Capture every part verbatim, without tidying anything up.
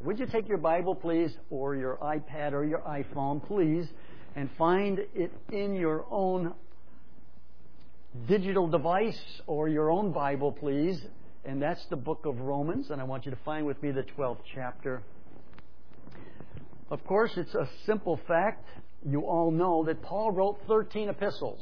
Would you take your Bible, please, or your iPad or your iPhone, please, and find it in your own digital device or your own Bible, please. And that's the book of Romans, and I want you to find with me the twelfth chapter. Of course, it's a simple fact. You all know that Paul wrote thirteen epistles.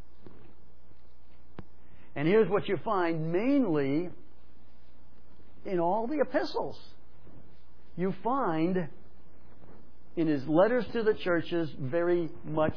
And here's what you find mainly in all the epistles. You find in his letters to the churches very much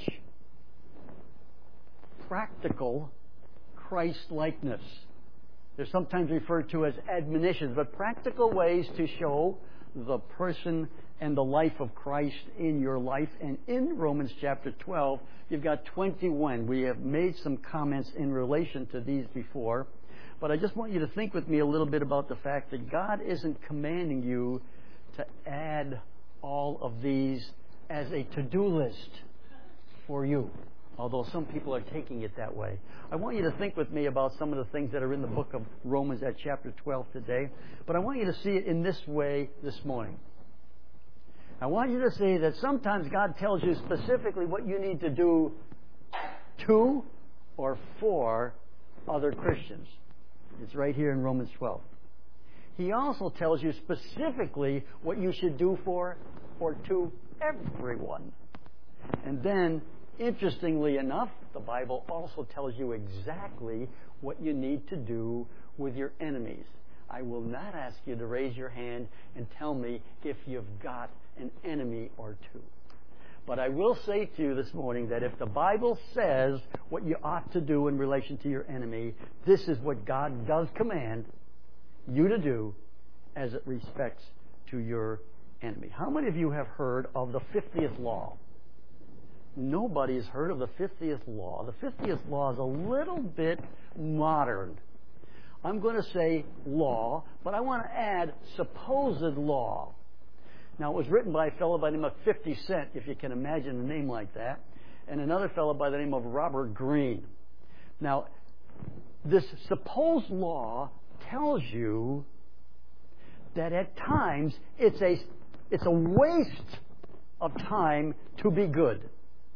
practical Christ-likeness. They're sometimes referred to as admonitions, but practical ways to show the person and the life of Christ in your life. And in Romans chapter twelve, you've got twenty-one. We have made some comments in relation to these before, but I just want you to think with me a little bit about the fact that God isn't commanding you to add all of these as a to-do list for you, although some people are taking it that way. I want you to think with me about some of the things that are in the book of Romans at chapter twelve today, but I want you to see it in this way this morning. I want you to see that sometimes God tells you specifically what you need to do to or for other Christians. It's right here in Romans twelve. He also tells you specifically what you should do for or to everyone. And then, interestingly enough, the Bible also tells you exactly what you need to do with your enemies. I will not ask you to raise your hand and tell me if you've got an enemy or two. But I will say to you this morning that if the Bible says what you ought to do in relation to your enemy, this is what God does command you to do as it respects to your enemy. How many of you have heard of the fiftieth law? Nobody's heard of the fiftieth law. The fiftieth law is a little bit modern. I'm going to say law, but I want to add supposed law. Now, it was written by a fellow by the name of fifty Cent, if you can imagine a name like that, and another fellow by the name of Robert Greene. Now, this supposed law tells you that at times it's a, it's a waste of time to be good.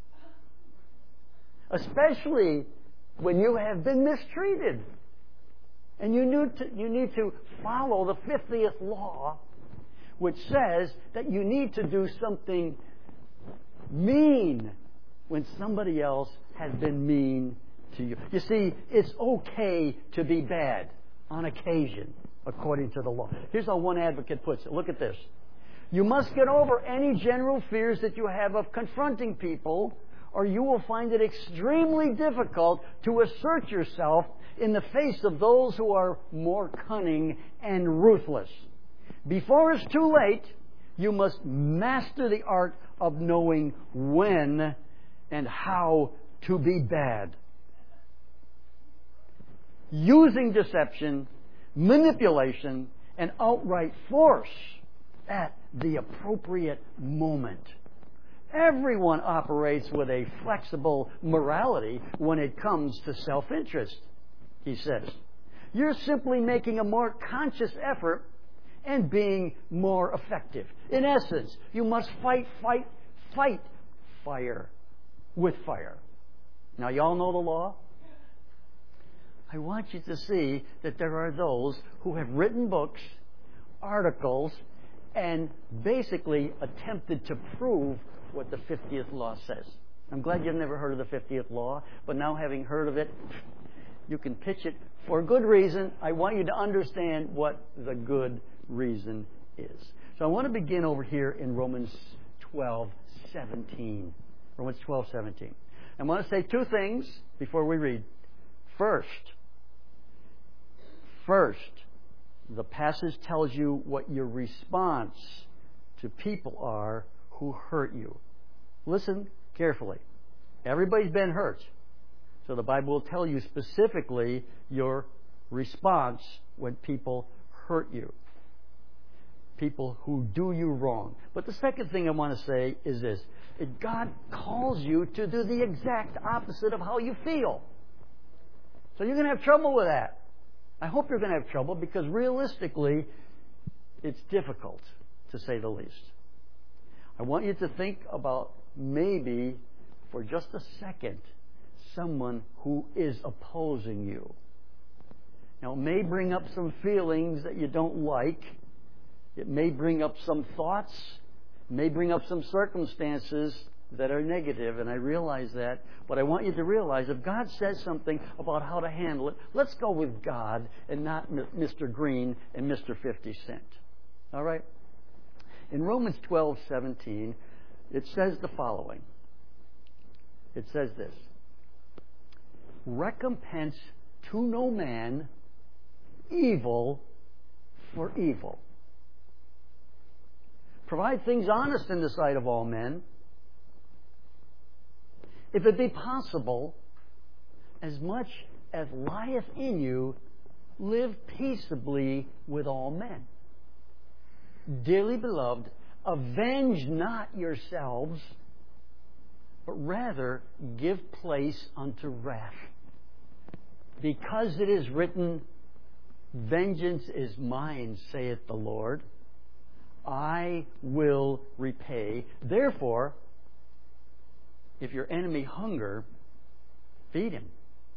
Especially when you have been mistreated. And you need to, you need to follow the fiftieth law, which says that you need to do something mean when somebody else has been mean to you. You see, it's okay to be bad on occasion, according to the law. Here's how one advocate puts it. Look at this. You must get over any general fears that you have of confronting people, or you will find it extremely difficult to assert yourself in the face of those who are more cunning and ruthless. Before it's too late, you must master the art of knowing when and how to be bad. Using deception, manipulation, and outright force at the appropriate moment. Everyone operates with a flexible morality when it comes to self-interest, he says. You're simply making a more conscious effort and being more effective. In essence, you must fight, fight, fight fire with fire. Now, you all know the law? I want you to see that there are those who have written books, articles, and basically attempted to prove what the fiftieth law says. I'm glad you've never heard of the fiftieth law, but now having heard of it, you can pitch it for good reason. I want you to understand what the good reason is. So I want to begin over here in Romans twelve seventeen. Romans twelve seventeen. I want to say two things before we read. First, first, the passage tells you what your response to people are who hurt you. Listen carefully. Everybody's been hurt. So the Bible will tell you specifically your response when people hurt you. People who do you wrong. But the second thing I want to say is this. That God calls you to do the exact opposite of how you feel. So you're going to have trouble with that. I hope you're going to have trouble because realistically, it's difficult to say the least. I want you to think about maybe, for just a second, someone who is opposing you. Now, it may bring up some feelings that you don't like. It may bring up some thoughts. It may bring up some circumstances that are negative, and I realize that. But I want you to realize if God says something about how to handle it, let's go with God and not Mister Green and Mister fifty cent. All right? In Romans twelve seventeen, it says the following. It says this: recompense to no man evil for evil. Provide things honest in the sight of all men. If it be possible, as much as lieth in you, live peaceably with all men. Dearly beloved, avenge not yourselves, but rather give place unto wrath. Because it is written, vengeance is mine, saith the Lord. I will repay. Therefore, if your enemy hunger, feed him.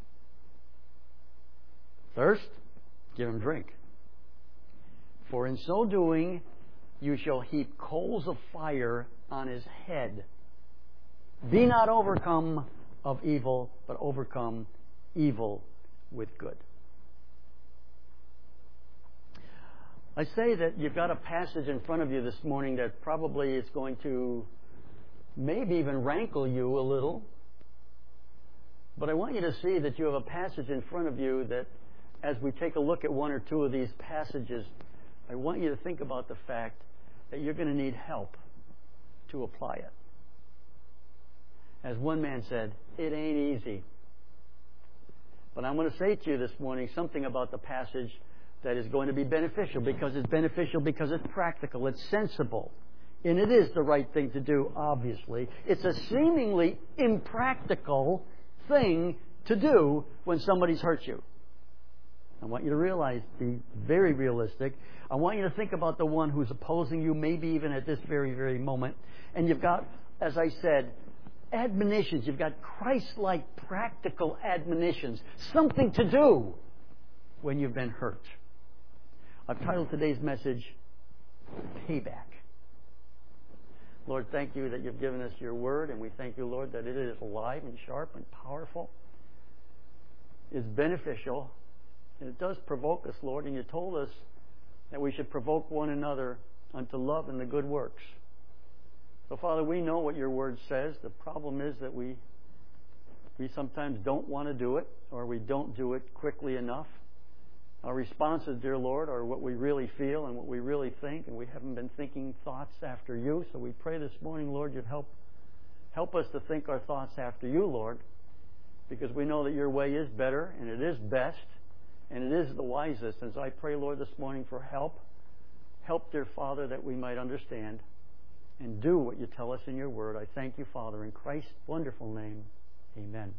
Thirst, give him drink. For in so doing, you shall heap coals of fire on his head. Be not overcome of evil, but overcome evil with good. I say that you've got a passage in front of you this morning that probably is going to maybe even rankle you a little. But I want you to see that you have a passage in front of you that, as we take a look at one or two of these passages, I want you to think about the fact that you're going to need help to apply it. As one man said, it ain't easy. But I'm going to say to you this morning something about the passage that is going to be beneficial, because it's beneficial because it's practical, it's sensible. And it is the right thing to do, obviously. It's a seemingly impractical thing to do when somebody's hurt you. I want you to realize, be very realistic. I want you to think about the one who's opposing you, maybe even at this very, very moment. And you've got, as I said, admonitions. You've got Christ-like practical admonitions. Something to do when you've been hurt. I've titled today's message, Payback. Lord, thank you that you've given us your word, and we thank you, Lord, that it is alive and sharp and powerful. It's beneficial, and it does provoke us, Lord, and you told us that we should provoke one another unto love and the good works. So, Father, we know what your word says. The problem is that we we sometimes don't want to do it, or we don't do it quickly enough. Our responses, dear Lord, are what we really feel and what we really think, and we haven't been thinking thoughts after you. So we pray this morning, Lord, you'd help help us to think our thoughts after you, Lord, because we know that your way is better, and it is best, and it is the wisest. As I pray, Lord, this morning for help, help, dear Father, that we might understand and do what you tell us in your word. I thank you, Father, in Christ's wonderful name. Amen.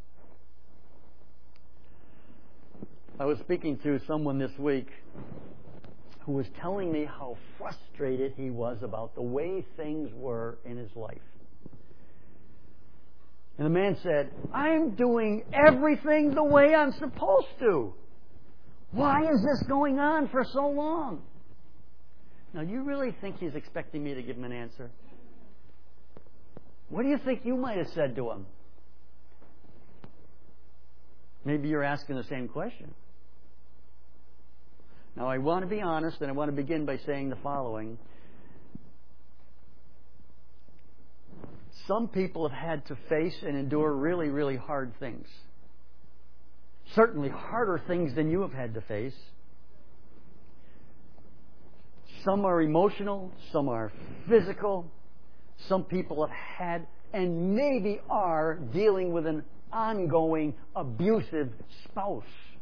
I was speaking to someone this week who was telling me how frustrated he was about the way things were in his life. And the man said, I'm doing everything the way I'm supposed to. Why is this going on for so long? Now, do you really think he's expecting me to give him an answer? What do you think you might have said to him? Maybe you're asking the same question. Now, I want to be honest, and I want to begin by saying the following. Some people have had to face and endure really, really hard things. Certainly harder things than you have had to face. Some are emotional, some are physical. Some people have had and maybe are dealing with an ongoing abusive spouse.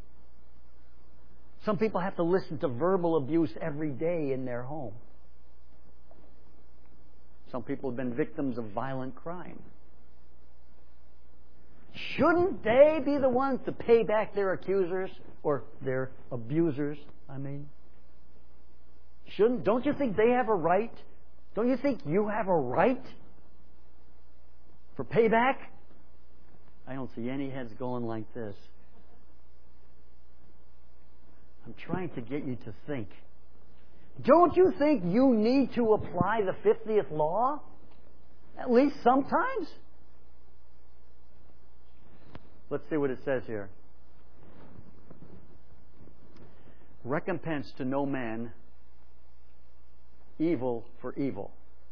Some people have to listen to verbal abuse every day in their home. Some people have been victims of violent crime. Shouldn't they be the ones to pay back their accusers or their abusers, I mean? Shouldn't, don't you think they have a right Don't you think you have a right for payback? I don't see any heads going like this. I'm trying to get you to think. Don't you think you need to apply the fiftieth law? At least sometimes? Let's see what it says here. Recompense to no man evil for evil.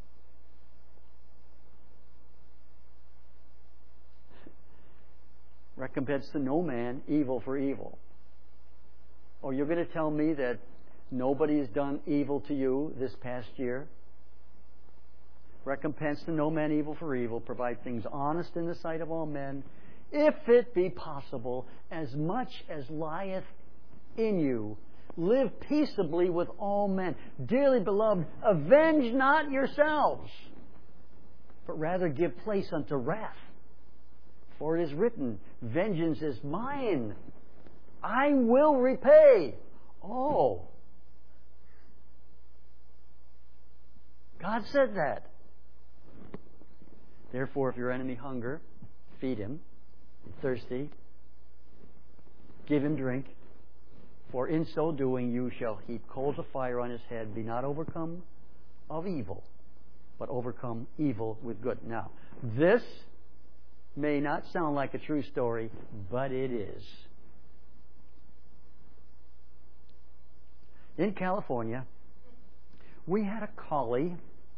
Recompense to no man evil for evil. Oh, you're going to tell me that nobody has done evil to you this past year? Recompense to no man evil for evil. Provide things honest in the sight of all men, if it be possible, as much as lieth in you. Live peaceably with all men. Dearly beloved, avenge not yourselves, but rather give place unto wrath. For it is written, vengeance is mine. I will repay. Oh. God said that. Therefore, if your enemy hunger, feed him. Thirsty, give him drink. For in so doing you shall heap coals of fire on his head. Be not overcome of evil, but overcome evil with good. Now, this may not sound like a true story, but it is. In California, we had a collie.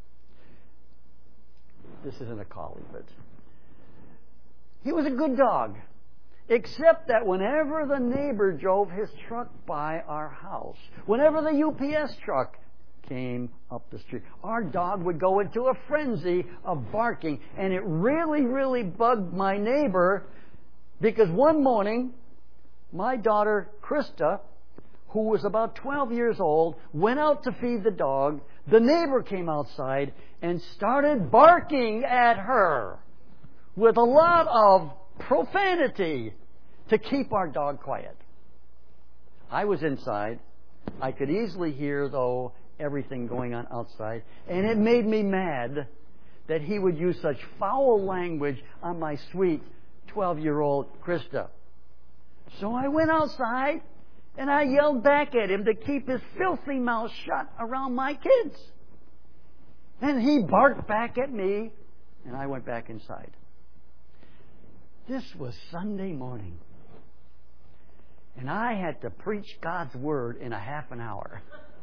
This isn't a collie, but he was a good dog. Except that whenever the neighbor drove his truck by our house, whenever the U P S truck came up the street, our dog would go into a frenzy of barking. And it really, really bugged my neighbor, because one morning, my daughter, Krista, who was about twelve years old, went out to feed the dog. The neighbor came outside and started barking at her with a lot of profanity to keep our dog quiet. I was inside. I could easily hear, though, everything going on outside. And it made me mad that he would use such foul language on my sweet twelve-year-old Krista. So I went outside and I yelled back at him to keep his filthy mouth shut around my kids. And he barked back at me, and I went back inside. This was Sunday morning. And I had to preach God's Word in a half an hour.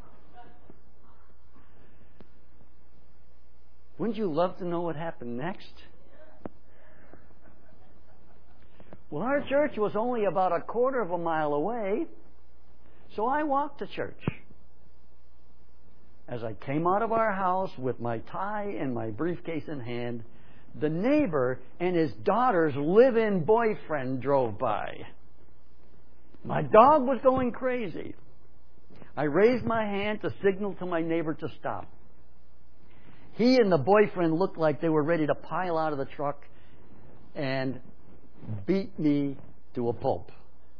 Wouldn't you love to know what happened next? Well, our church was only about a quarter of a mile away, so I walked to church. As I came out of our house with my tie and my briefcase in hand, the neighbor and his daughter's live-in boyfriend drove by. My dog was going crazy. I raised my hand to signal to my neighbor to stop. He and the boyfriend looked like they were ready to pile out of the truck and beat me to a pulp.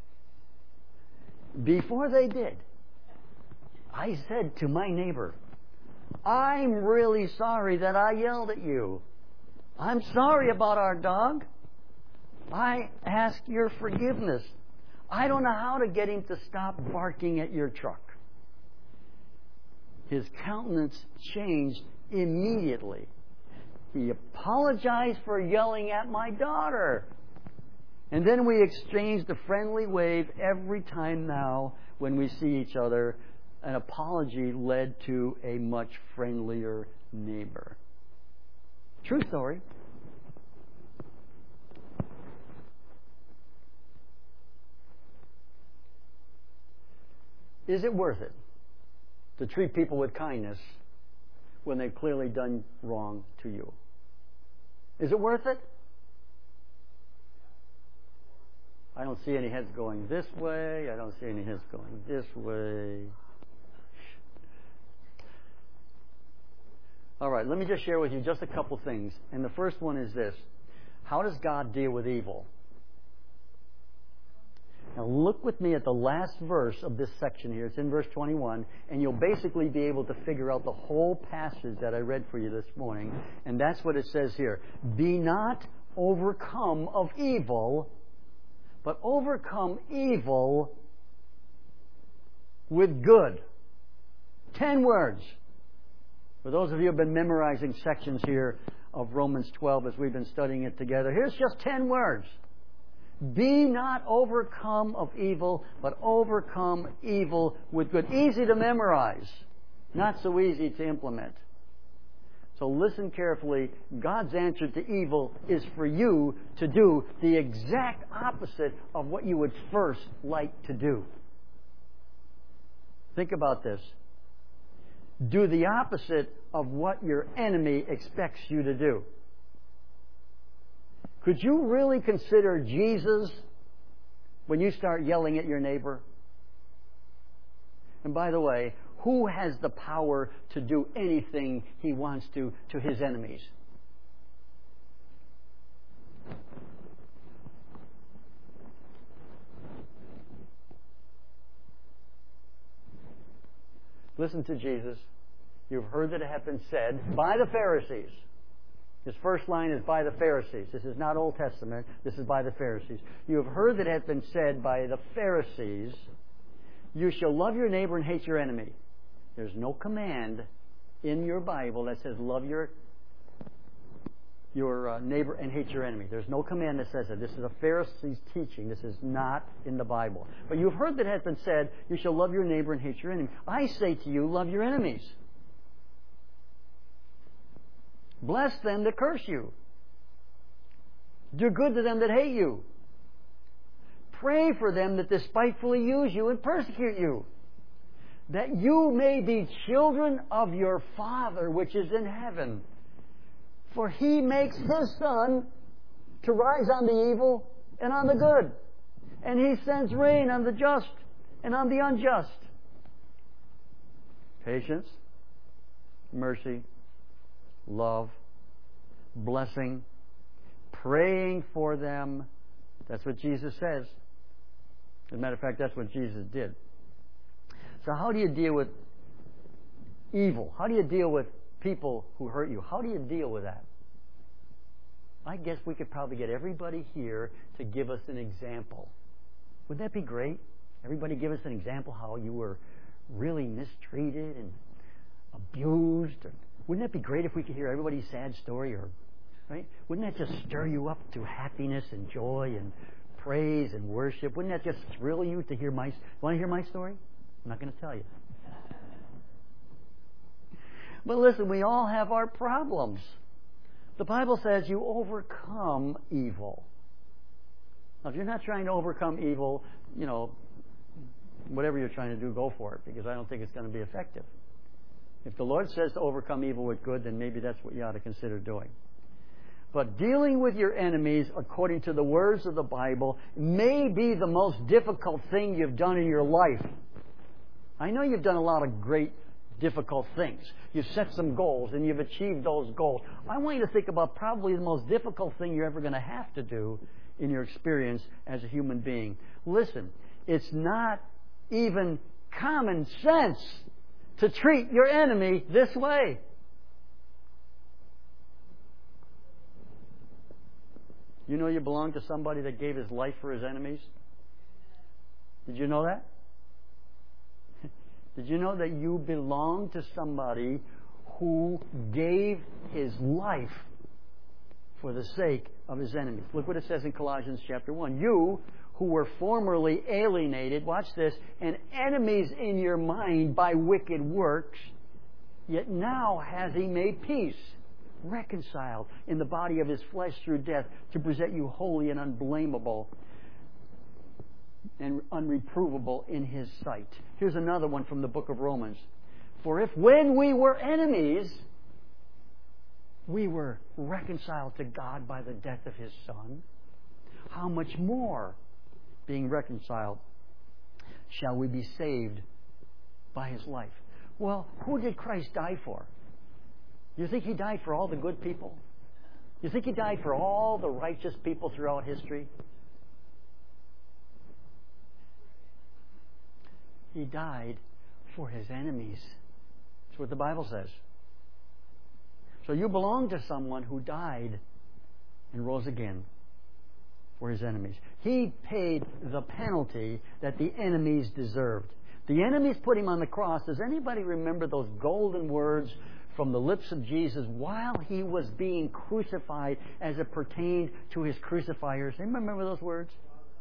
Before they did, I said to my neighbor, I'm really sorry that I yelled at you. I'm sorry about our dog. I ask your forgiveness. I don't know how to get him to stop barking at your truck. His countenance changed immediately. He apologized for yelling at my daughter. And then we exchanged a friendly wave every time now when we see each other. An apology led to a much friendlier neighbor. True story. Is it worth it to treat people with kindness when they've clearly done wrong to you? Is it worth it? I don't see any heads going this way. I don't see any heads going this way. All right, let me just share with you just a couple things. And the first one is this. How does God deal with evil? Now look with me at the last verse of this section here. It's in verse twenty-one, and you'll basically be able to figure out the whole passage that I read for you this morning. And that's what it says here. Be not overcome of evil, but overcome evil with good. Ten words. For those of you who have been memorizing sections here of Romans twelve as we've been studying it together, here's just ten words. Be not overcome of evil, but overcome evil with good. Easy to memorize, not so easy to implement. So listen carefully. God's answer to evil is for you to do the exact opposite of what you would first like to do. Think about this. Do the opposite of what your enemy expects you to do. Could you really consider Jesus when you start yelling at your neighbor? And by the way, who has the power to do anything he wants to to his enemies? Listen to Jesus. You've heard that it hath been said by the Pharisees. His first line is by the Pharisees. This is not Old Testament. This is by the Pharisees. You have heard that it hath been said by the Pharisees, you shall love your neighbor and hate your enemy. There's no command in your Bible that says love your your uh, neighbor and hate your enemy. There's no command that says that. This is a Pharisee's teaching. This is not in the Bible. But you've heard that it hath been said, you shall love your neighbor and hate your enemy. I say to you, love your enemies. Bless them that curse you. Do good to them that hate you. Pray for them that despitefully use you and persecute you, that you may be children of your Father which is in heaven. For He makes His sun to rise on the evil and on the good, and He sends rain on the just and on the unjust. Patience, mercy, love, blessing, praying for them. That's what Jesus says. As a matter of fact, that's what Jesus did. So how do you deal with evil? How do you deal with people who hurt you? How do you deal with that? I guess we could probably get everybody here to give us an example. Wouldn't that be great? Everybody give us an example how you were really mistreated and abused. Or, wouldn't that be great if we could hear everybody's sad story? Or, right? Wouldn't that just stir you up to happiness and joy and praise and worship? Wouldn't that just thrill you to hear my... Want to hear my story? I'm not going to tell you. But listen, we all have our problems. The Bible says you overcome evil. Now, if you're not trying to overcome evil, you know, whatever you're trying to do, go for it, because I don't think it's going to be effective. If the Lord says to overcome evil with good, then maybe that's what you ought to consider doing. But dealing with your enemies, according to the words of the Bible, may be the most difficult thing you've done in your life. I know you've done a lot of great, difficult things. You've set some goals and you've achieved those goals. I want you to think about probably the most difficult thing you're ever going to have to do in your experience as a human being. Listen, it's not even common sense to treat your enemy this way. You know you belong to somebody that gave his life for his enemies? Did you know that? Did you know that you belong to somebody who gave his life for the sake of his enemies? Look what it says in Colossians chapter one. You who were formerly alienated, watch this, and enemies in your mind by wicked works, yet now has He made peace, reconciled in the body of His flesh through death, to present you holy and unblameable and unreprovable in His sight. Here's another one from the book of Romans. For if when we were enemies, we were reconciled to God by the death of His Son, how much more, being reconciled, shall we be saved by His life? Well, who did Christ die for? You think He died for all the good people? You think He died for all the righteous people throughout history? He died for His enemies. That's what the Bible says. So you belong to someone who died and rose again for His enemies. He paid the penalty that the enemies deserved. The enemies put Him on the cross. Does anybody remember those golden words from the lips of Jesus while He was being crucified as it pertained to His crucifiers? Anybody remember those words?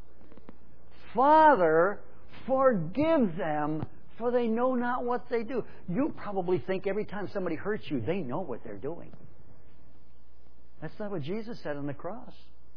Father, forgive them, for they know not what they do. You probably think every time somebody hurts you, they know what they're doing. That's not what Jesus said on the cross.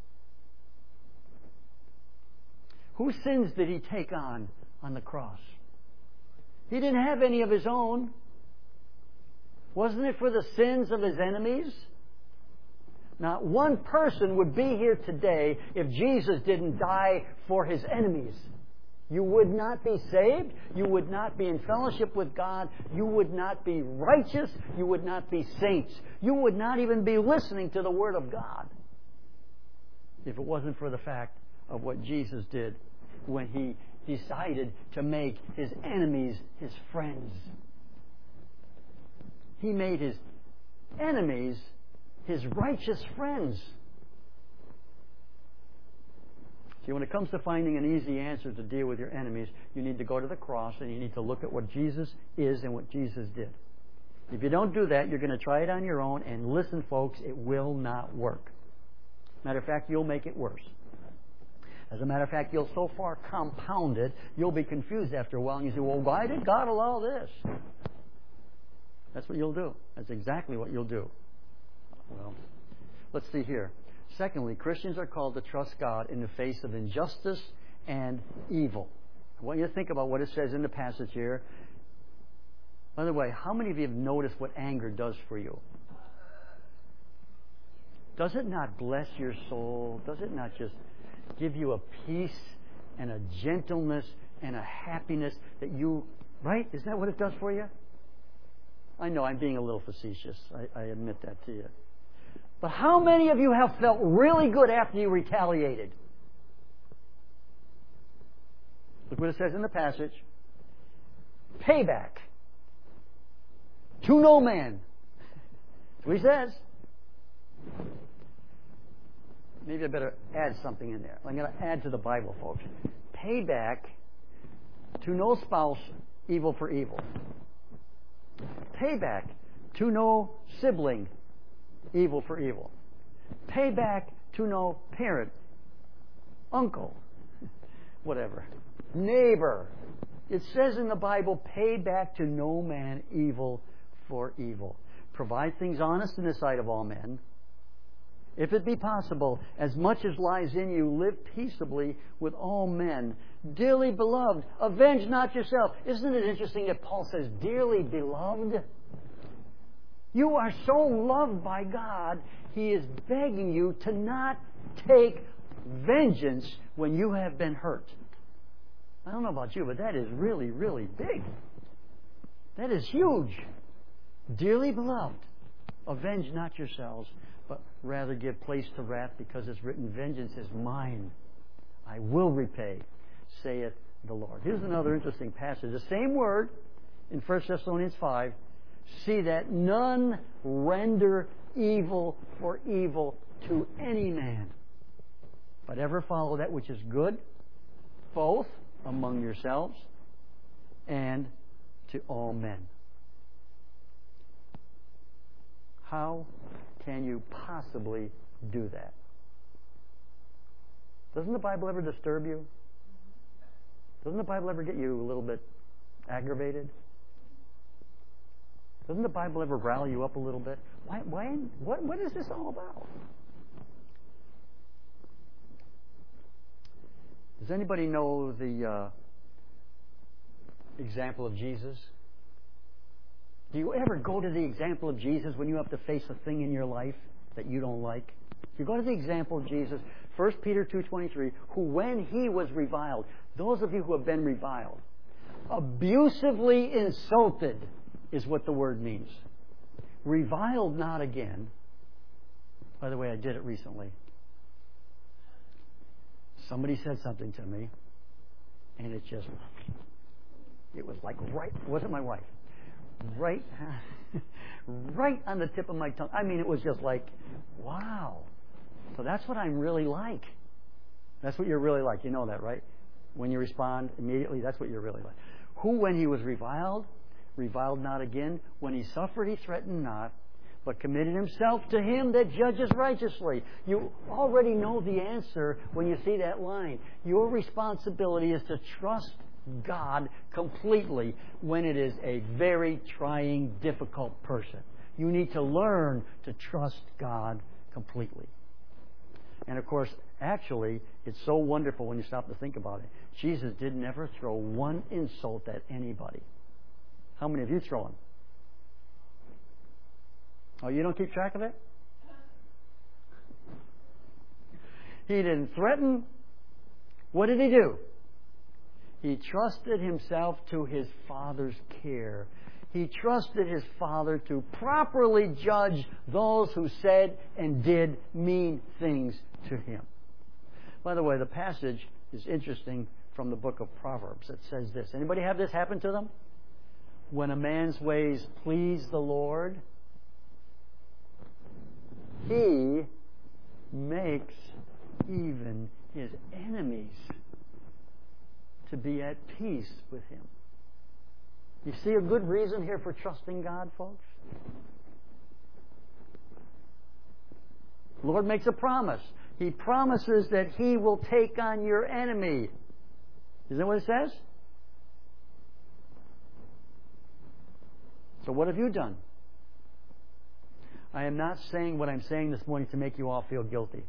Whose sins did He take on on the cross? He didn't have any of His own. Wasn't it for the sins of His enemies? Not one person would be here today if Jesus didn't die for His enemies. You would not be saved. You would not be in fellowship with God. You would not be righteous. You would not be saints. You would not even be listening to the Word of God if it wasn't for the fact of what Jesus did when He decided to make His enemies His friends. He made His enemies His righteous friends. See, when it comes to finding an easy answer to deal with your enemies, you need to go to the cross and you need to look at what Jesus is and what Jesus did. If you don't do that, you're going to try it on your own, and listen, folks, it will not work. Matter of fact, you'll make it worse. As a matter of fact, you'll so far compound it, you'll be confused after a while, and you say, well, why did God allow this? That's what you'll do. That's exactly what you'll do. Well, let's see here. Secondly, Christians are called to trust God in the face of injustice and evil. I want you to think about what it says in the passage here. By the way, how many of you have noticed what anger does for you? Does it not bless your soul? Does it not just give you a peace and a gentleness and a happiness that you... Right? Isn't that what it does for you? I know I'm being a little facetious. I, I admit that to you. But how many of you have felt really good after you retaliated? Look what it says in the passage. Payback to no man. That's what he says. Maybe I better add something in there. I'm going to add to the Bible, folks. Payback to no spouse, evil for evil. Payback to no sibling, evil for evil. Payback to no parent, uncle, whatever, neighbor. It says in the Bible, pay back to no man evil for evil. Provide things honest in the sight of all men. If it be possible, as much as lies in you, live peaceably with all men. Dearly beloved, avenge not yourself. Isn't it interesting that Paul says, dearly beloved? You are so loved by God, He is begging you to not take vengeance when you have been hurt. I don't know about you, but that is really, really big. That is huge. Dearly beloved, avenge not yourselves, but rather give place to wrath, because it's written, vengeance is mine. I will repay, saith the Lord. Here's another interesting passage. The same word in First Thessalonians five. See that none render evil for evil to any man, but ever follow that which is good, both among yourselves and to all men. How can you possibly do that? Doesn't the Bible ever disturb you? Doesn't the Bible ever get you a little bit aggravated? Doesn't the Bible ever rally you up a little bit? Why? Why? What? What is this all about? Does anybody know the uh, example of Jesus? Do you ever go to the example of Jesus when you have to face a thing in your life that you don't like? You go to the example of Jesus, First Peter two twenty-three, who when He was reviled, those of you who have been reviled, abusively insulted, is what the word means. Reviled not again. By the way, I did it recently. Somebody said something to me, and it just... It was like right, wasn't my wife, right, right on the tip of my tongue. I mean, it was just like, wow. So that's what I'm really like. That's what you're really like. You know that, right? When you respond immediately, that's what you're really like. Who, when he was reviled, reviled not again. When he suffered, he threatened not, but committed himself to him that judges righteously. You already know the answer when you see that line. Your responsibility is to trust God completely when it is a very trying, difficult person. You need to learn to trust God completely. And of course, actually, it's so wonderful when you stop to think about it. Jesus did never throw one insult at anybody. How many of you throw them? Oh, you don't keep track of it? He didn't threaten. What did he do? He trusted himself to his Father's care. He trusted his Father to properly judge those who said and did mean things to him. By the way, the passage is interesting from the book of Proverbs. It says this. Anybody have this happen to them? When a man's ways please the Lord, he makes even his enemies to be at peace with him. You see a good reason here for trusting God, folks? The Lord makes a promise. He promises that He will take on your enemy. Isn't that what it says? So what have you done? I am not saying what I'm saying this morning to make you all feel guilty.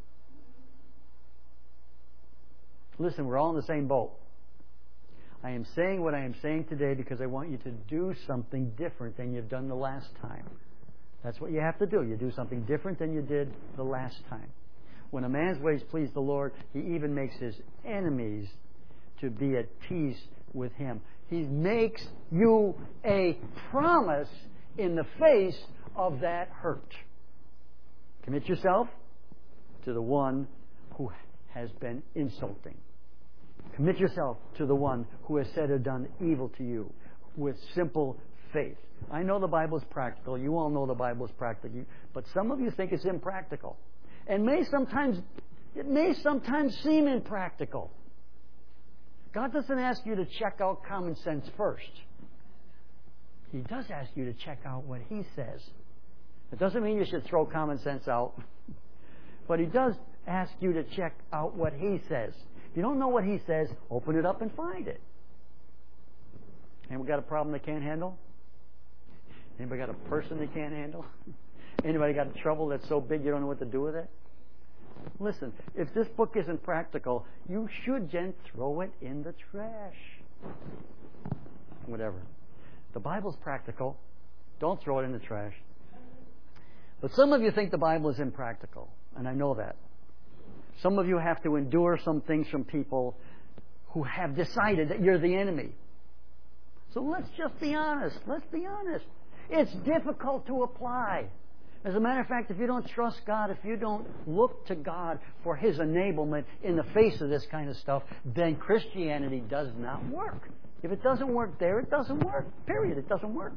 Listen, we're all in the same boat. I am saying what I am saying today because I want you to do something different than you've done the last time. That's what you have to do. You do something different than you did the last time. When a man's ways please the Lord, he even makes his enemies to be at peace with him. He makes you a promise in the face of that hurt. Commit yourself to the one who has been insulting. Commit yourself to the one who has said or done evil to you with simple faith. I know the Bible is practical. You all know the Bible is practical. But some of you think it's impractical. And may sometimes, it may sometimes seem impractical. God doesn't ask you to check out common sense first. He does ask you to check out what He says. It doesn't mean you should throw common sense out. But He does ask you to check out what He says. If you don't know what He says, open it up and find it. Anybody got a problem they can't handle? Anybody got a person they can't handle? Anybody got trouble that's so big you don't know what to do with it? Listen, if this book isn't practical, you should just throw it in the trash. Whatever. The Bible's practical. Don't throw it in the trash. But some of you think the Bible is impractical, and I know that. Some of you have to endure some things from people who have decided that you're the enemy. So let's just be honest. Let's be honest. It's difficult to apply. As a matter of fact, if you don't trust God, if you don't look to God for His enablement in the face of this kind of stuff, then Christianity does not work. If it doesn't work there, it doesn't work. Period. It doesn't work.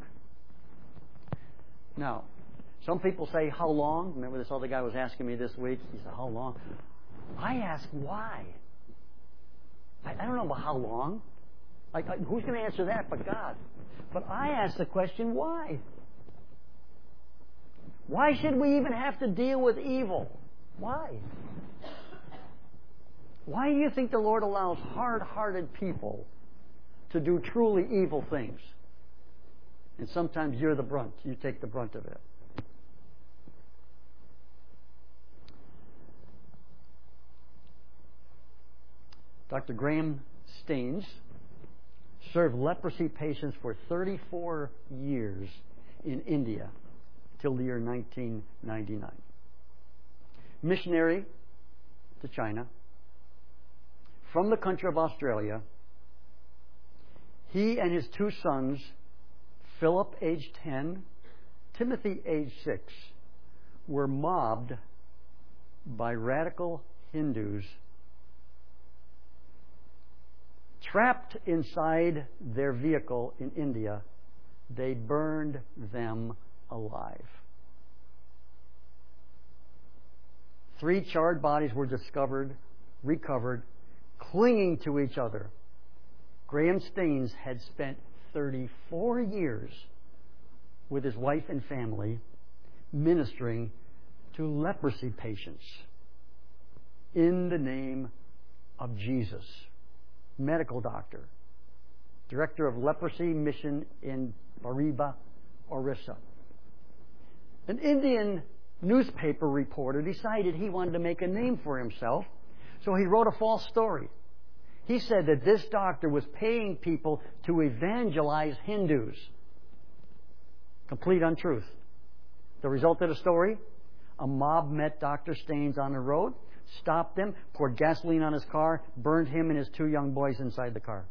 Now, some people say, how long? Remember this other guy was asking me this week? He said, how long? I ask why. I, I don't know about how long. Like, who's going to answer that but God? But I ask the question, why? Why should we even have to deal with evil? Why? Why do you think the Lord allows hard-hearted people to do truly evil things? And sometimes you're the brunt. You take the brunt of it. Doctor Graham Staines served leprosy patients for thirty-four years in India till the year nineteen ninety-nine. Missionary to China. From the country of Australia, he and his two sons, Philip, aged ten, Timothy, aged six, were mobbed by radical Hindus, Trapped inside their vehicle in India, they burned them alive. Three charred bodies were discovered, recovered, clinging to each other. Graham Staines had spent thirty-four years with his wife and family ministering to leprosy patients in the name of Jesus. Medical doctor, director of leprosy mission in Bariba, Orissa. An Indian newspaper reporter decided he wanted to make a name for himself, so he wrote a false story. He said that this doctor was paying people to evangelize Hindus. Complete untruth. The result of the story? A mob met Doctor Staines on the road, stopped him, poured gasoline on his car, burned him and his two young boys inside the car.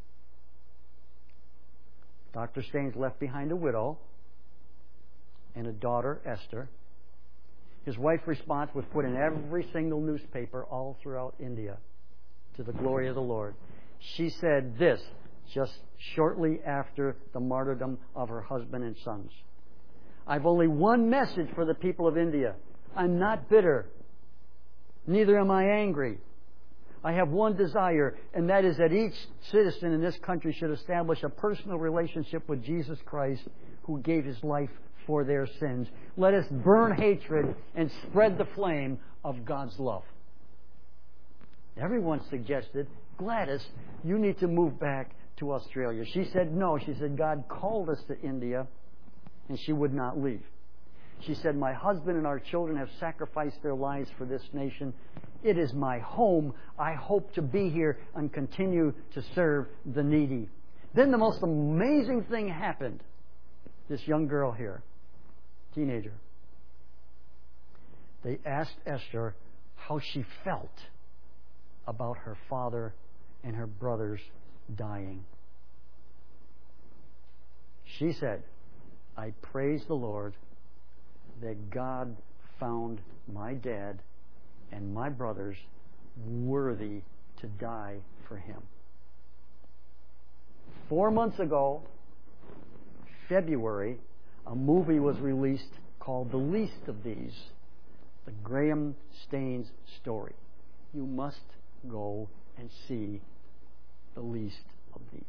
Doctor Staines left behind a widow and a daughter, Esther. His wife's response was put in every single newspaper all throughout India, to the glory of the Lord. She said this just shortly after the martyrdom of her husband and sons. I've only one message for the people of India. I'm not bitter. Neither am I angry. I have one desire, and that is that each citizen in this country should establish a personal relationship with Jesus Christ, who gave His life for their sins. Let us burn hatred and spread the flame of God's love. Everyone suggested, Gladys, you need to move back to Australia. She said no. She said God called us to India, and she would not leave. She said, my husband and our children have sacrificed their lives for this nation. It is my home. I hope to be here and continue to serve the needy. Then the most amazing thing happened. This young girl here, teenager, they asked Esther how she felt about her father and her brothers dying. She said, I praise the Lord that God found my dad and my brothers worthy to die for Him. Four months ago, February, a movie was released called The Least of These, the Graham Staines story. You must go and see The Least of These.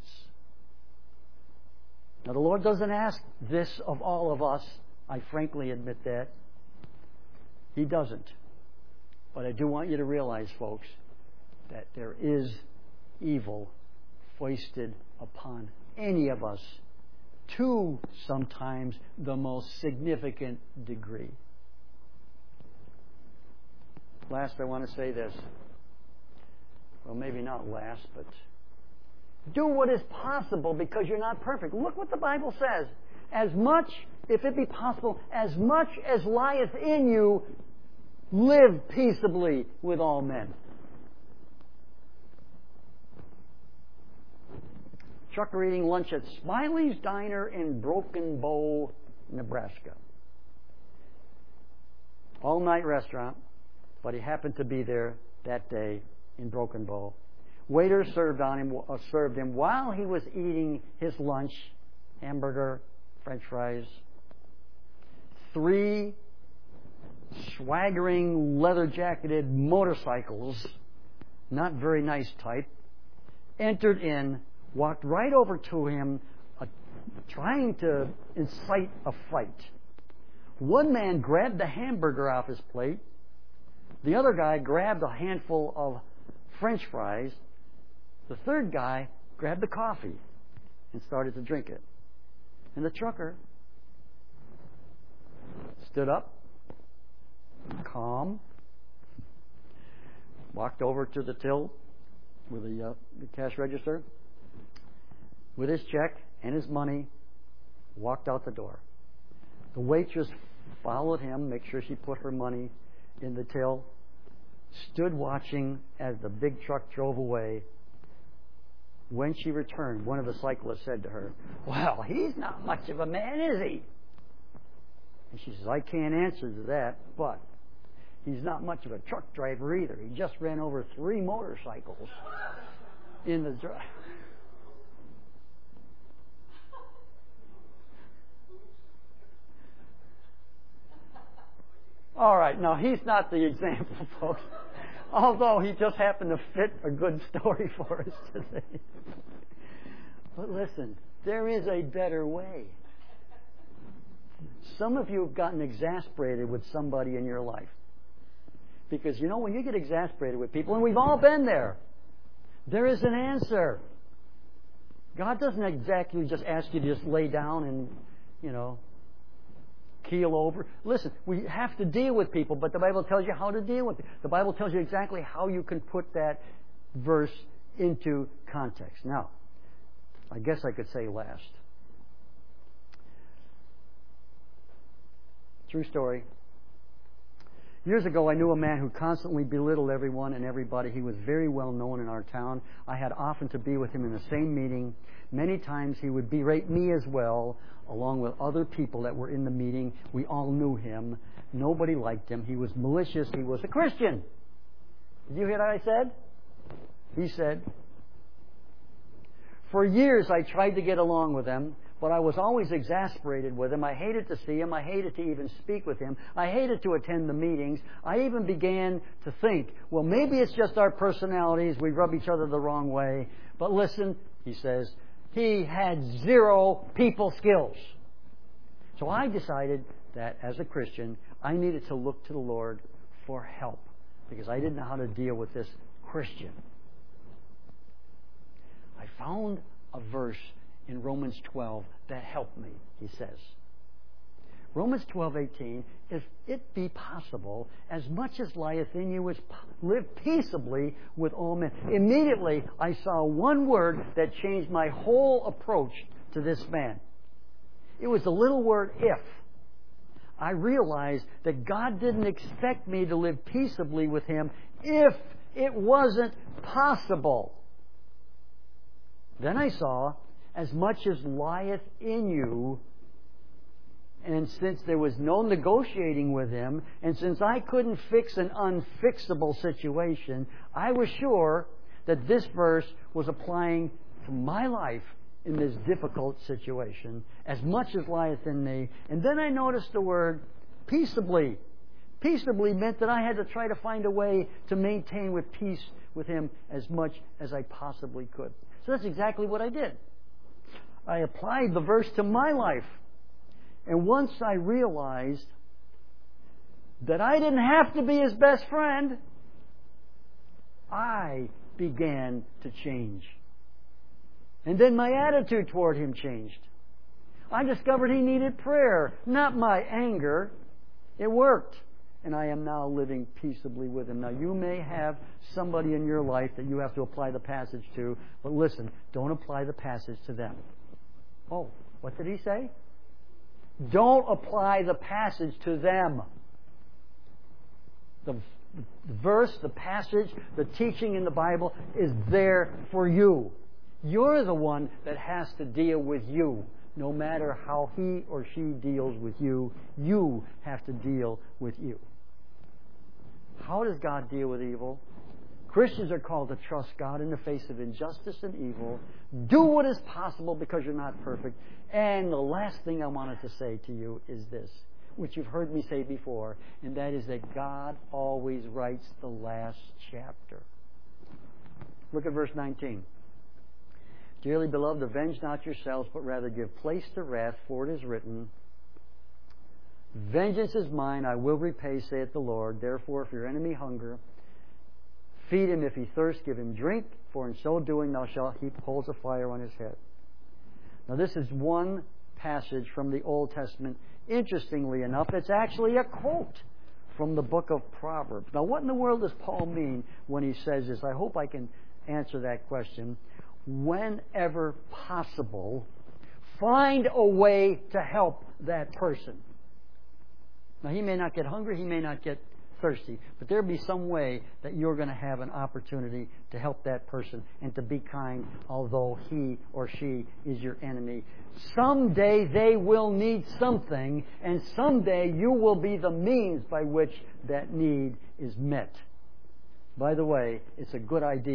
Now, the Lord doesn't ask this of all of us. I frankly admit that. He doesn't. But I do want you to realize, folks, that there is evil foisted upon any of us to sometimes the most significant degree. Last, I want to say this. Well, maybe not last, but do what is possible because you're not perfect. Look what the Bible says. As much, if it be possible, as much as lieth in you, live peaceably with all men. Trucker eating lunch at Smiley's Diner in Broken Bow, Nebraska. All-night restaurant, but he happened to be there that day in Broken Bow. Waiter served on him, uh, served him while he was eating his lunch, hamburger, French fries. Three swaggering, leather-jacketed motorcycles, not very nice type, entered in, walked right over to him, uh, trying to incite a fight. One man grabbed the hamburger off his plate. The other guy grabbed a handful of French fries. The third guy grabbed the coffee and started to drink it. And the trucker stood up, calm, walked over to the till with the, uh, the cash register with his check and his money, walked out the door. The waitress followed him, make sure she put her money in the till, stood watching as the big truck drove away. When she returned, one of the cyclists said to her, well, he's not much of a man, is he? And she says, I can't answer to that, but he's not much of a truck driver either. He just ran over three motorcycles. in the dry. All right, now he's not the example, folks. Although he just happened to fit a good story for us today. But listen, there is a better way. Some of you have gotten exasperated with somebody in your life. Because, you know, when you get exasperated with people, and we've all been there, there is an answer. God doesn't exactly just ask you to just lay down and, you know, keel over. Listen, we have to deal with people, but the Bible tells you how to deal with it. The Bible tells you exactly how you can put that verse into context. Now, I guess I could say last. True story. Years ago, I knew a man who constantly belittled everyone and everybody. He was very well known in our town. I had often to be with him in the same meeting. Many times he would berate me as well, along with other people that were in the meeting. We all knew him. Nobody liked him. He was malicious. He was a Christian. Did you hear what I said? He said, for years I tried to get along with him, but I was always exasperated with him. I hated to see him. I hated to even speak with him. I hated to attend the meetings. I even began to think, well, maybe it's just our personalities. We rub each other the wrong way. But listen, he says, he had zero people skills. So I decided that as a Christian, I needed to look to the Lord for help because I didn't know how to deal with this Christian. I found a verse in Romans twelve that helped me, he says. Romans twelve eighteen, if it be possible, as much as lieth in you, is live peaceably with all men. Immediately, I saw one word that changed my whole approach to this man. It was the little word if. I realized that God didn't expect me to live peaceably with him if it wasn't possible. Then I saw, as much as lieth in you, and since there was no negotiating with him, and since I couldn't fix an unfixable situation, I was sure that this verse was applying to my life in this difficult situation, as much as lieth in me. And then I noticed the word peaceably. Peaceably meant that I had to try to find a way to maintain with peace with him as much as I possibly could. So that's exactly what I did. I applied the verse to my life. And once I realized that I didn't have to be his best friend, I began to change. And then my attitude toward him changed. I discovered he needed prayer, not my anger. It worked. And I am now living peaceably with him. Now, you may have somebody in your life that you have to apply the passage to, but listen, don't apply the passage to them. Oh, what did he say? Don't apply the passage to them. The verse, the passage, the teaching in the Bible is there for you. You're the one that has to deal with you. No matter how he or she deals with you, you have to deal with you. How does God deal with evil? Christians are called to trust God in the face of injustice and evil. Do what is possible because you're not perfect. And the last thing I wanted to say to you is this, which you've heard me say before, and that is that God always writes the last chapter. Look at verse nineteen. Dearly beloved, avenge not yourselves, but rather give place to wrath, for it is written, vengeance is mine, I will repay, saith the Lord. Therefore, if your enemy hunger, feed him. If he thirst, give him drink, for in so doing thou shalt heap coals of fire on his head. Now this is one passage from the Old Testament. Interestingly enough, it's actually a quote from the book of Proverbs. Now what in the world does Paul mean when he says this? I hope I can answer that question. Whenever possible, find a way to help that person. Now he may not get hungry, he may not get thirsty, but there'll be some way that you're going to have an opportunity to help that person and to be kind, although he or she is your enemy. Someday they will need something, and someday you will be the means by which that need is met. By the way, it's a good idea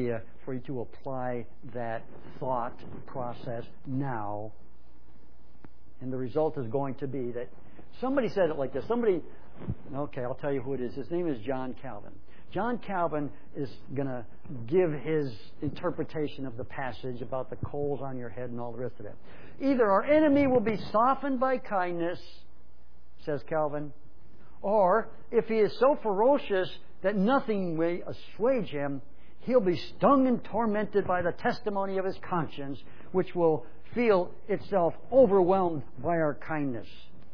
for you to apply that thought process now. And the result is going to be that somebody said it like this. Somebody, okay, I'll tell you who it is. His name is John Calvin. John Calvin is going to give his interpretation of the passage about the coals on your head and all the rest of that. Either our enemy will be softened by kindness, says Calvin, or if he is so ferocious that nothing may assuage him, he'll be stung and tormented by the testimony of his conscience, which will feel itself overwhelmed by our kindness,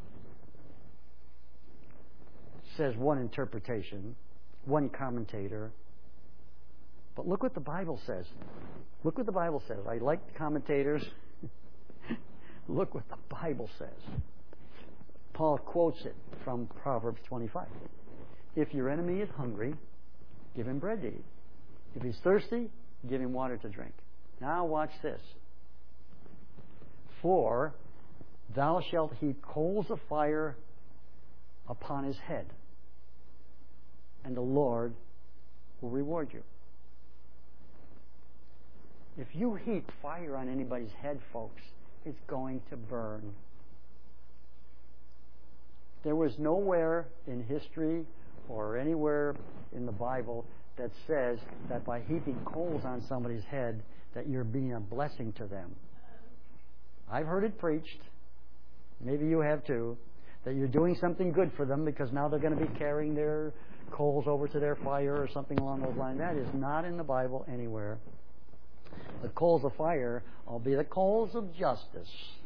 says one interpretation, one commentator. But look what the Bible says. Look what the Bible says. I like the commentators. Look what the Bible says. Paul quotes it from Proverbs twenty-five. If your enemy is hungry, give him bread to eat. If he's thirsty, give him water to drink. Now watch this. For thou shalt heap coals of fire upon his head, and the Lord will reward you. If you heap fire on anybody's head, folks, it's going to burn. There was nowhere in history or anywhere in the Bible that says that by heaping coals on somebody's head that you're being a blessing to them. I've heard it preached, maybe you have too, that you're doing something good for them because now they're going to be carrying their coals over to their fire or something along those lines. That is not in the Bible anywhere. The coals of fire will be the coals of justice.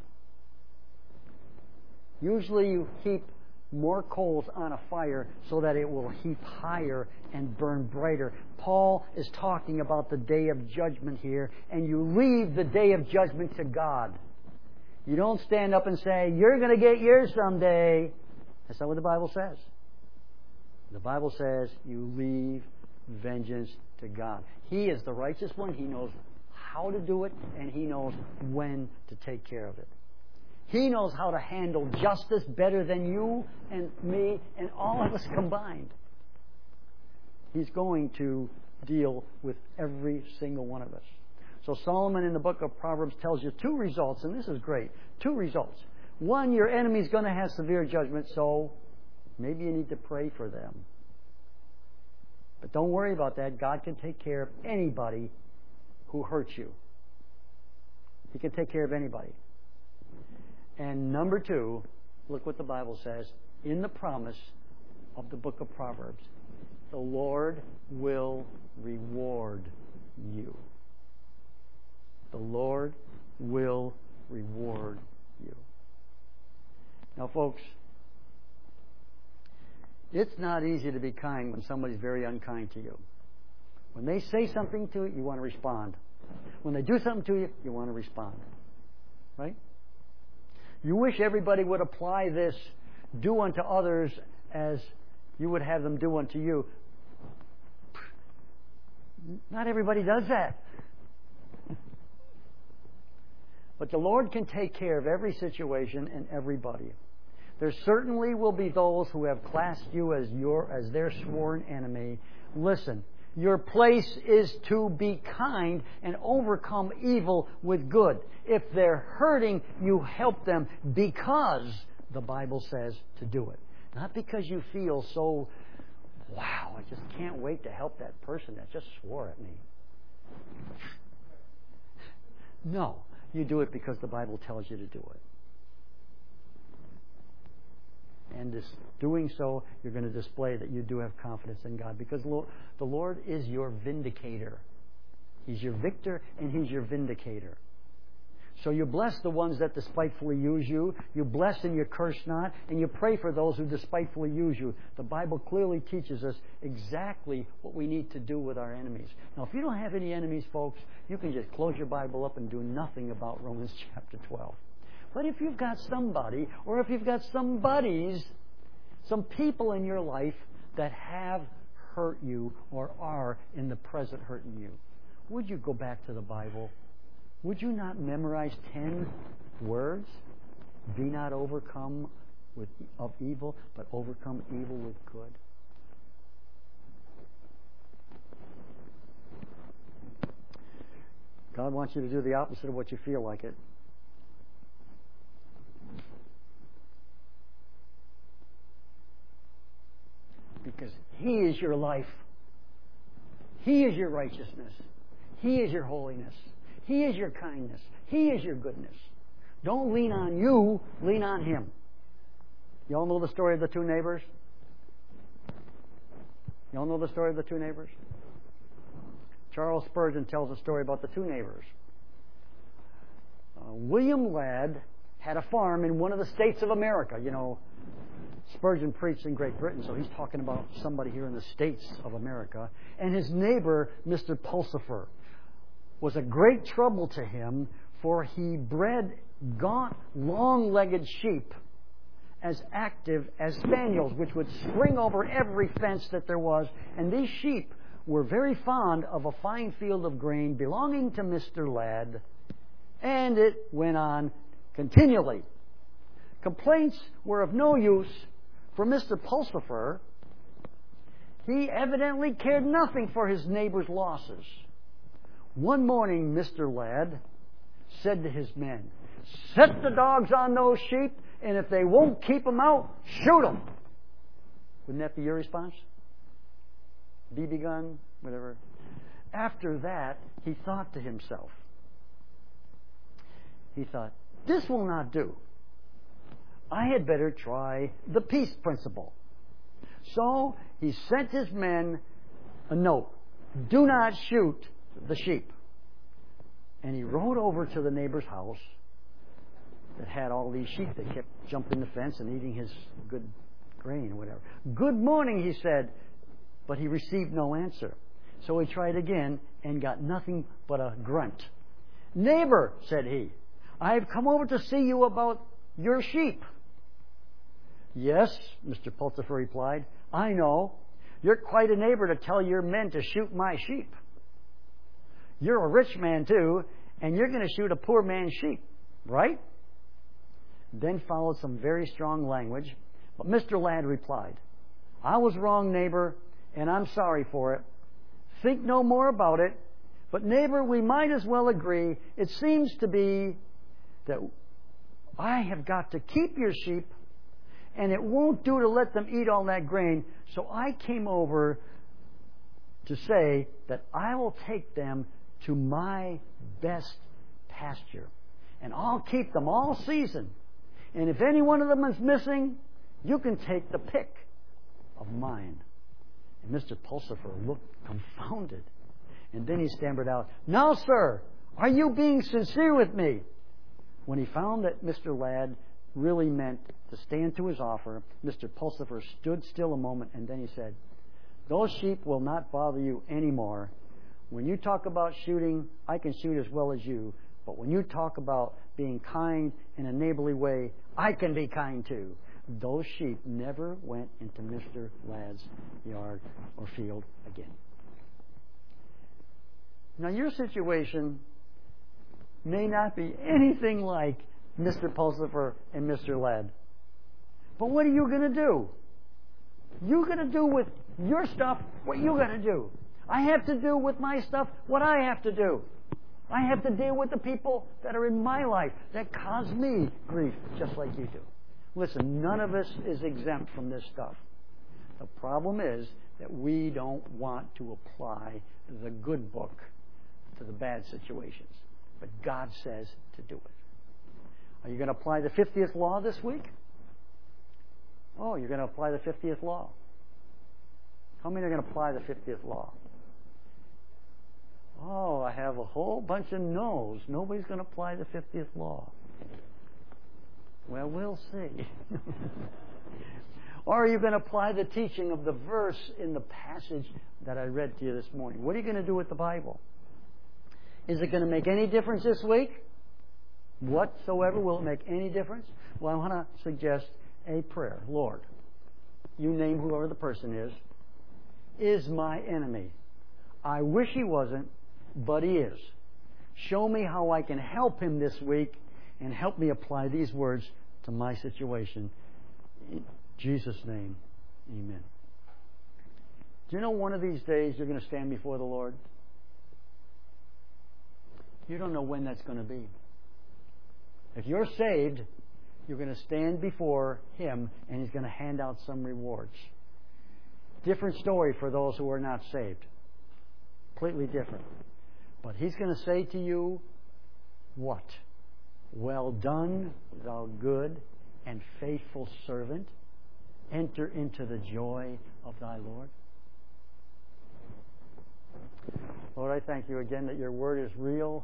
Usually you heap more coals on a fire so that it will heap higher and burn brighter. Paul is talking about the day of judgment here, and you leave the day of judgment to God. You don't stand up and say, you're going to get yours someday. That's not what the Bible says. The Bible says you leave vengeance to God. He is the righteous one. He knows how to do it, and He knows when to take care of it. He knows how to handle justice better than you and me and all of us combined. He's going to deal with every single one of us. So Solomon in the book of Proverbs tells you two results, and this is great. Two results. One, your enemy's going to have severe judgment, so maybe you need to pray for them. But don't worry about that. God can take care of anybody who hurts you. He can take care of anybody. And number two, look what the Bible says in the promise of the book of Proverbs. The Lord will reward you. The Lord will reward you. Now, folks, it's not easy to be kind when somebody's very unkind to you. When they say something to you, you want to respond. When they do something to you, you want to respond. Right? You wish everybody would apply this, do unto others as you would have them do unto you. Not everybody does that. But the Lord can take care of every situation and everybody. There certainly will be those who have classed you as your as their sworn enemy. Listen, your place is to be kind and overcome evil with good. If they're hurting, you help them because the Bible says to do it. Not because you feel so, wow, I just can't wait to help that person that just swore at me. No, you do it because the Bible tells you to do it. And this, doing so, you're going to display that you do have confidence in God, because the Lord is your vindicator. He's your victor and He's your vindicator. So you bless the ones that despitefully use you. You bless and you curse not. And you pray for those who despitefully use you. The Bible clearly teaches us exactly what we need to do with our enemies. Now, if you don't have any enemies, folks, you can just close your Bible up and do nothing about Romans chapter twelve. But if you've got somebody, or if you've got some buddies, some people in your life that have hurt you or are in the present hurting you, would you go back to the Bible? Would you not memorize ten words? Be not overcome with, of evil, but overcome evil with good. wants you to do the opposite of what you feel like it. Because He is your life. He is your righteousness. He is your holiness. He is your kindness. He is your goodness. Don't lean on you, lean on Him. You all know the story of the two neighbors? You all know the story of the two neighbors? Charles Spurgeon tells a story about the two neighbors. Uh, William Ladd had a farm in one of the states of America. You know, Spurgeon preached in Great Britain, so he's talking about somebody here in the states of America. And his neighbor, Mister Pulsifer, was a great trouble to him, for he bred gaunt, long-legged sheep as active as spaniels, which would spring over every fence that there was. And these sheep were very fond of a fine field of grain belonging to Mister Ladd. And it went on continually. Complaints were of no use, for Mister Pulsifer, he evidently cared nothing for his neighbor's losses. One morning, Mister Ladd said to his men, "Set the dogs on those sheep, and if they won't keep them out, shoot them." Wouldn't that be your response? B B gun, whatever. After that, he thought to himself, he thought, this will not do. I had better try the peace principle. So he sent his men a note. Do not shoot the sheep. And he rode over to the neighbor's house that had all these sheep that kept jumping the fence and eating his good grain or whatever. Good morning, he said, but he received no answer. So he tried again and got nothing but a grunt. Neighbor, said he, I have come over to see you about your sheep. Yes, Mister Pulsifer replied, I know. You're quite a neighbor to tell your men to shoot my sheep. You're a rich man, too, and you're going to shoot a poor man's sheep, right? Then followed some very strong language, but Mister Ladd replied, I was wrong, neighbor, and I'm sorry for it. Think no more about it, but neighbor, we might as well agree. It seems to be that I have got to keep your sheep, and it won't do to let them eat all that grain, so I came over to say that I will take them to my best pasture, and I'll keep them all season. And if any one of them is missing, you can take the pick of mine. And Mister Pulsifer looked confounded. And then he stammered out, Now, sir, are you being sincere with me? When he found that Mister Ladd really meant to stand to his offer, Mister Pulsifer stood still a moment, and then he said, Those sheep will not bother you anymore. When you talk about shooting, I can shoot as well as you. But when you talk about being kind in a neighborly way, I can be kind too. Those sheep never went into Mister Ladd's yard or field again. Now, your situation may not be anything like Mister Pulsifer and Mister Ladd. But what are you going to do? You're going to do with your stuff what you're going to do. I have to do with my stuff what I have to do. I have to deal with the people that are in my life that cause me grief, just like you do. Listen, none of us is exempt from this stuff. The problem is that we don't want to apply the good book to the bad situations. But God says to do it. Are you going to apply the fiftieth law this week? Oh, you're going to apply the fiftieth law. How many are going to apply the fiftieth law? Oh, I have a whole bunch of no's. Nobody's going to apply the fiftieth law. Well, we'll see. Or are you going to apply the teaching of the verse in the passage that I read to you this morning? What are you going to do with the Bible? Is it going to make any difference this week? Whatsoever, will it make any difference? Well, I want to suggest a prayer. Lord, you name whoever the person is, is my enemy. I wish he wasn't, but he is. Show me how I can help him this week and help me apply these words to my situation. In Jesus' name, amen. Do you know one of these days you're going to stand before the Lord? You don't know when that's going to be. If you're saved, you're going to stand before Him and He's going to hand out some rewards. Different story for those who are not saved. Completely different. But He's going to say to you, what? Well done, thou good and faithful servant. Enter into the joy of thy Lord. Lord, I thank You again that Your Word is real.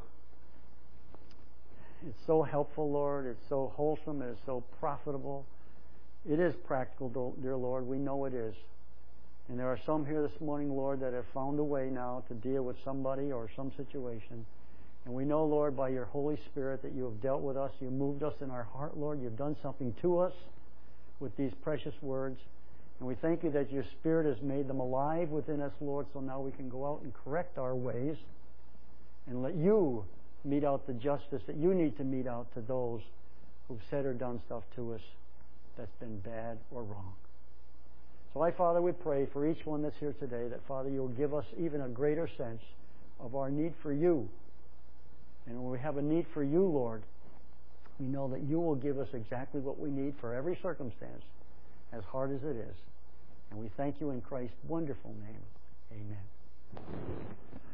It's so helpful, Lord. It's so wholesome. It's so profitable. It is practical, dear Lord. We know it is. And there are some here this morning, Lord, that have found a way now to deal with somebody or some situation. And we know, Lord, by Your Holy Spirit that You have dealt with us. You moved us in our heart, Lord. You've done something to us with these precious words. And we thank You that Your Spirit has made them alive within us, Lord, so now we can go out and correct our ways and let You mete out the justice that You need to mete out to those who've said or done stuff to us that's been bad or wrong. So I, Father, we pray for each one that's here today that, Father, You'll give us even a greater sense of our need for You. And when we have a need for You, Lord, we know that You will give us exactly what we need for every circumstance, as hard as it is. And we thank You in Christ's wonderful name. Amen.